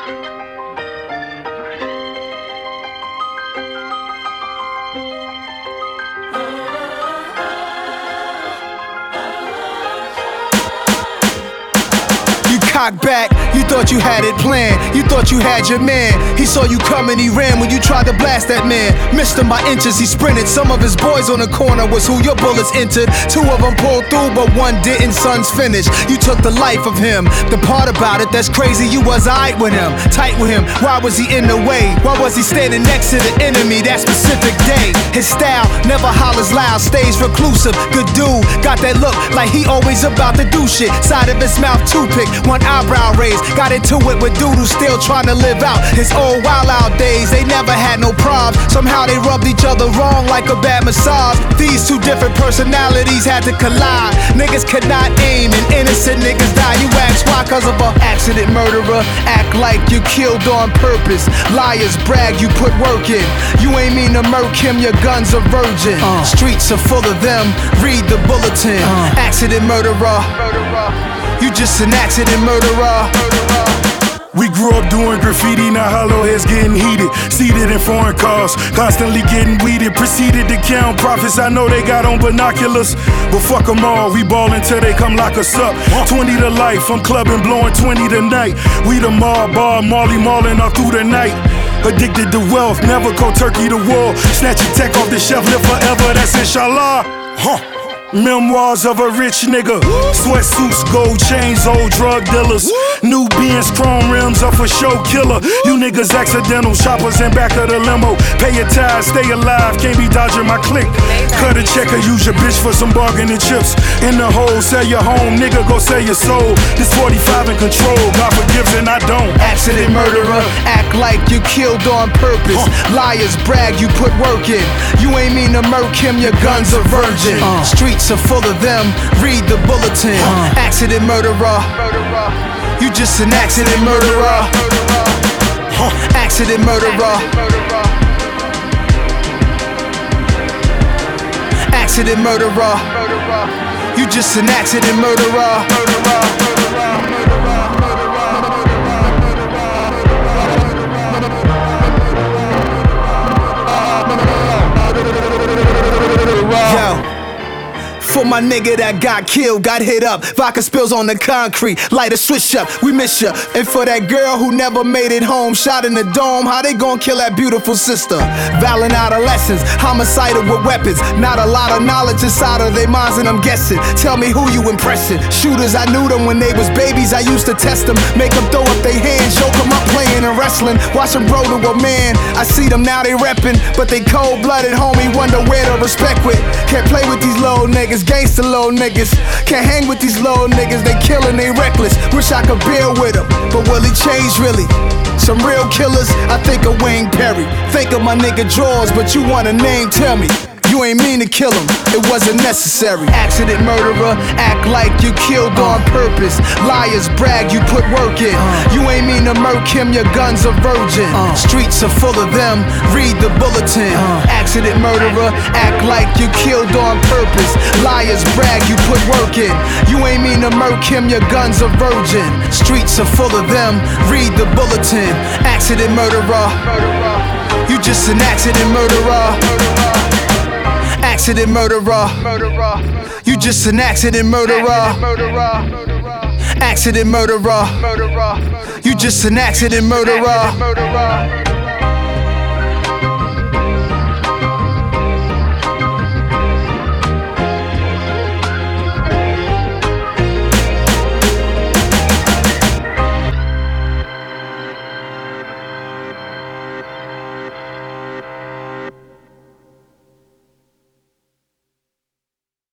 Cock back, you thought you had it planned. You thought you had your man. He saw you coming, he ran when you tried to blast that man. Missed him by inches, he sprinted. Some of his boys on the corner was who your bullets entered. Two of them pulled through, but one didn't. Son's finished. You took the life of him. The part about it that's crazy, you was aight with him, tight with him. Why was he in the way? Why was he standing next to the enemy that specific day? His style never hollers loud, stays reclusive. Good dude, got that look like he always about to do shit. Side of his mouth toothpick, one eyebrow raised. Got into it with dude who's still trying to live out his old wild out days. They never had no problems. Somehow they rubbed each other wrong like a bad massage. These two different personalities had to collide. Niggas could not aim and innocent niggas die. You ask why? Cause of a accident murderer. Act like you killed on purpose. Liars brag you put work in. You ain't mean to murk him, your gun's a virgin. Streets are full of them, read the bulletin. Accident murderer. You just an accident murderer. We grew up doing graffiti, now hollow heads getting heated. Seated in foreign cars, constantly getting weeded. Proceeded to count profits, I know they got on binoculars. But fuck them all, we ball until they come lock us up. 20 to life, I'm clubbing, blowing 20 tonight. We the mob, bar, Marley mauling all through the night. Addicted to wealth, never cold turkey to war. Snatch your tech off the shelf, live forever, that's inshallah. Memoirs of a rich nigga. Sweatsuits, gold chains, old drug dealers. New Benz, chrome rims are for show killer. You niggas accidental, shoppers in back of the limo. Pay your tithes, stay alive, can't be dodging my click. Cut a check or use your bitch for some bargaining chips. In the hole, sell your home, nigga, go sell your soul. This 45 in control, God forgives and I don't. Accident murderer, act like you killed on purpose. Liars brag you put work in. You ain't mean to murk him, your gun's a virgin. Streets are full of them, read the bulletin. Accident murderer. You just an accident murderer. Accident murderer. Accident murderer. You just an accident murderer. For my nigga that got killed, got hit up. Vodka spills on the concrete, light a switch up, we miss ya. And for that girl who never made it home, shot in the dome, how they gon' kill that beautiful sister? Violent adolescents, homicidal with weapons. Not a lot of knowledge inside of their minds and I'm guessing. Tell me who you impressing. Shooters, I knew them when they was babies, I used to test them. Make them throw up their hands, yoke them up playing and wrestling. Watch them grow to a man, I see them now they reppin'. But they cold-blooded, homie, wonder where to respect with. Can't play with these little niggas. Gangsta little niggas, can't hang with these little niggas. They killin', they reckless. Wish I could build with them, but will he change really? Some real killers, I think of Wayne Perry. Think of my nigga Jaws, but you want a name, tell me. You ain't mean to kill him, it wasn't necessary. Accident murderer, act like you killed on purpose. Liars brag you put work in. You ain't mean to murk him, your gun's a virgin. Streets are full of them, read the bulletin. Accident murderer, act like you killed on purpose. Liars brag you put work in. You ain't mean to murk him, your gun's a virgin. Streets are full of them, read the bulletin. Accident murderer, you just an accident murderer. Accident murderer. You just an accident murderer. Accident murderer. You just an accident murderer.